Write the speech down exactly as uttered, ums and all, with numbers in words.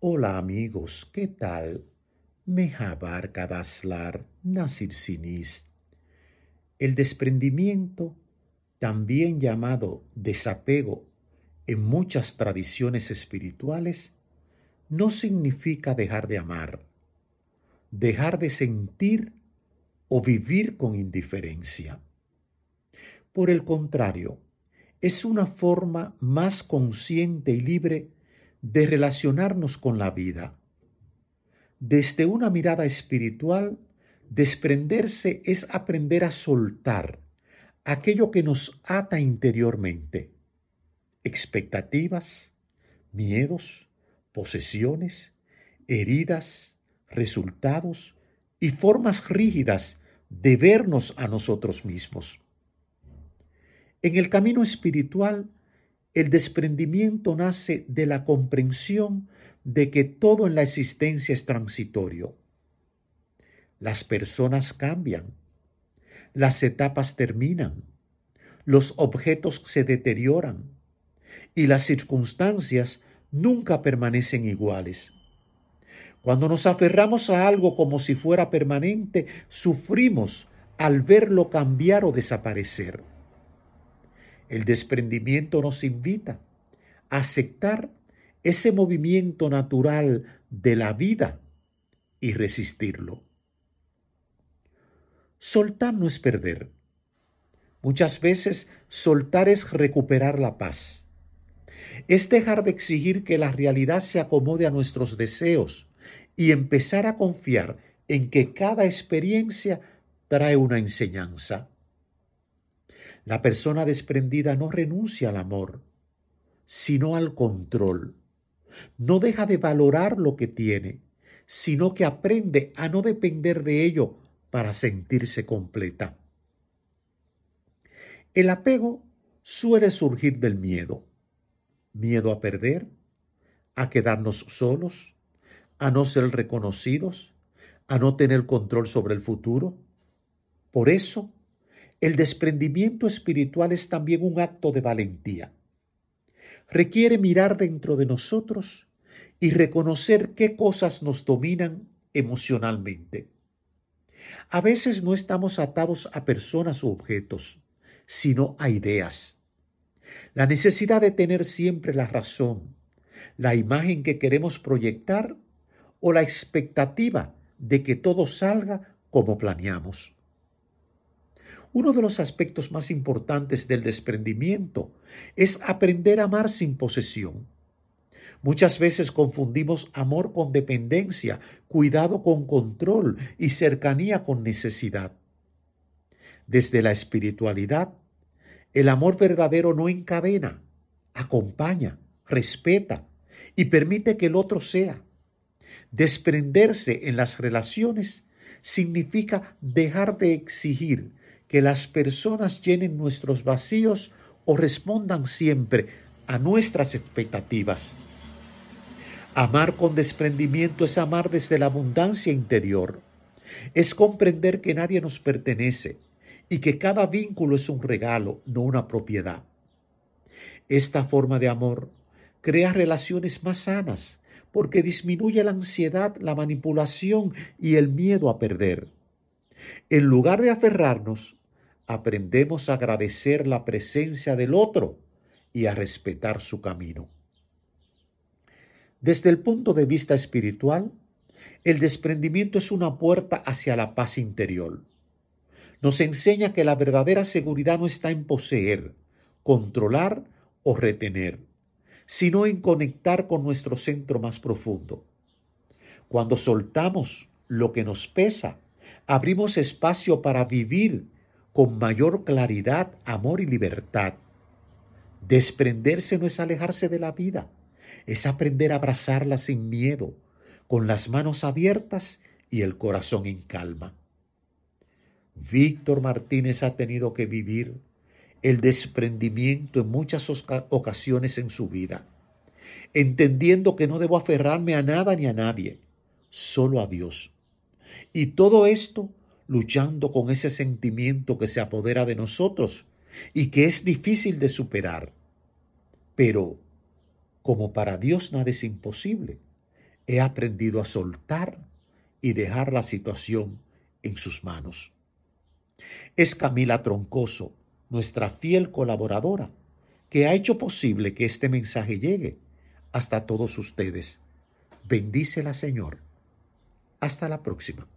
Hola amigos, ¿qué tal? Mehabar Kadaslar Nasir Sinis. El desprendimiento, también llamado desapego en muchas tradiciones espirituales, no significa dejar de amar, dejar de sentir o vivir con indiferencia. Por el contrario, es una forma más consciente y libre de relacionarnos con la vida. Desde una mirada espiritual, desprenderse es aprender a soltar aquello que nos ata interiormente: expectativas, miedos, posesiones, heridas, resultados y formas rígidas de vernos a nosotros mismos. En el camino espiritual, el desprendimiento nace de la comprensión de que todo en la existencia es transitorio. Las personas cambian, las etapas terminan, los objetos se deterioran y las circunstancias nunca permanecen iguales. Cuando nos aferramos a algo como si fuera permanente, sufrimos al verlo cambiar o desaparecer. El desprendimiento nos invita a aceptar ese movimiento natural de la vida y resistirlo. Soltar no es perder. Muchas veces soltar es recuperar la paz. Es dejar de exigir que la realidad se acomode a nuestros deseos y empezar a confiar en que cada experiencia trae una enseñanza. La persona desprendida no renuncia al amor, sino al control. No deja de valorar lo que tiene, sino que aprende a no depender de ello para sentirse completa. El apego suele surgir del miedo. Miedo a perder, a quedarnos solos, a no ser reconocidos, a no tener control sobre el futuro. Por eso, el desprendimiento espiritual es también un acto de valentía. Requiere mirar dentro de nosotros y reconocer qué cosas nos dominan emocionalmente. A veces no estamos atados a personas u objetos, sino a ideas. La necesidad de tener siempre la razón, la imagen que queremos proyectar o la expectativa de que todo salga como planeamos. Uno de los aspectos más importantes del desprendimiento es aprender a amar sin posesión. Muchas veces confundimos amor con dependencia, cuidado con control y cercanía con necesidad. Desde la espiritualidad, el amor verdadero no encadena, acompaña, respeta y permite que el otro sea. Desprenderse en las relaciones significa dejar de exigir que las personas llenen nuestros vacíos o respondan siempre a nuestras expectativas. Amar con desprendimiento es amar desde la abundancia interior. Es comprender que nadie nos pertenece y que cada vínculo es un regalo, no una propiedad. Esta forma de amor crea relaciones más sanas porque disminuye la ansiedad, la manipulación y el miedo a perder. En lugar de aferrarnos, aprendemos a agradecer la presencia del otro y a respetar su camino. Desde el punto de vista espiritual, el desprendimiento es una puerta hacia la paz interior. Nos enseña que la verdadera seguridad no está en poseer, controlar o retener, sino en conectar con nuestro centro más profundo. Cuando soltamos lo que nos pesa, abrimos espacio para vivir con mayor claridad, amor y libertad. Desprenderse no es alejarse de la vida, es aprender a abrazarla sin miedo, con las manos abiertas y el corazón en calma. Víctor Martínez ha tenido que vivir el desprendimiento en muchas ocasiones en su vida, entendiendo que no debo aferrarme a nada ni a nadie, solo a Dios. Y todo esto luchando con ese sentimiento que se apodera de nosotros y que es difícil de superar. Pero, como para Dios nada es imposible, he aprendido a soltar y dejar la situación en sus manos. Es Camila Troncoso, nuestra fiel colaboradora, que ha hecho posible que este mensaje llegue hasta todos ustedes. Bendícela, Señor. Hasta la próxima.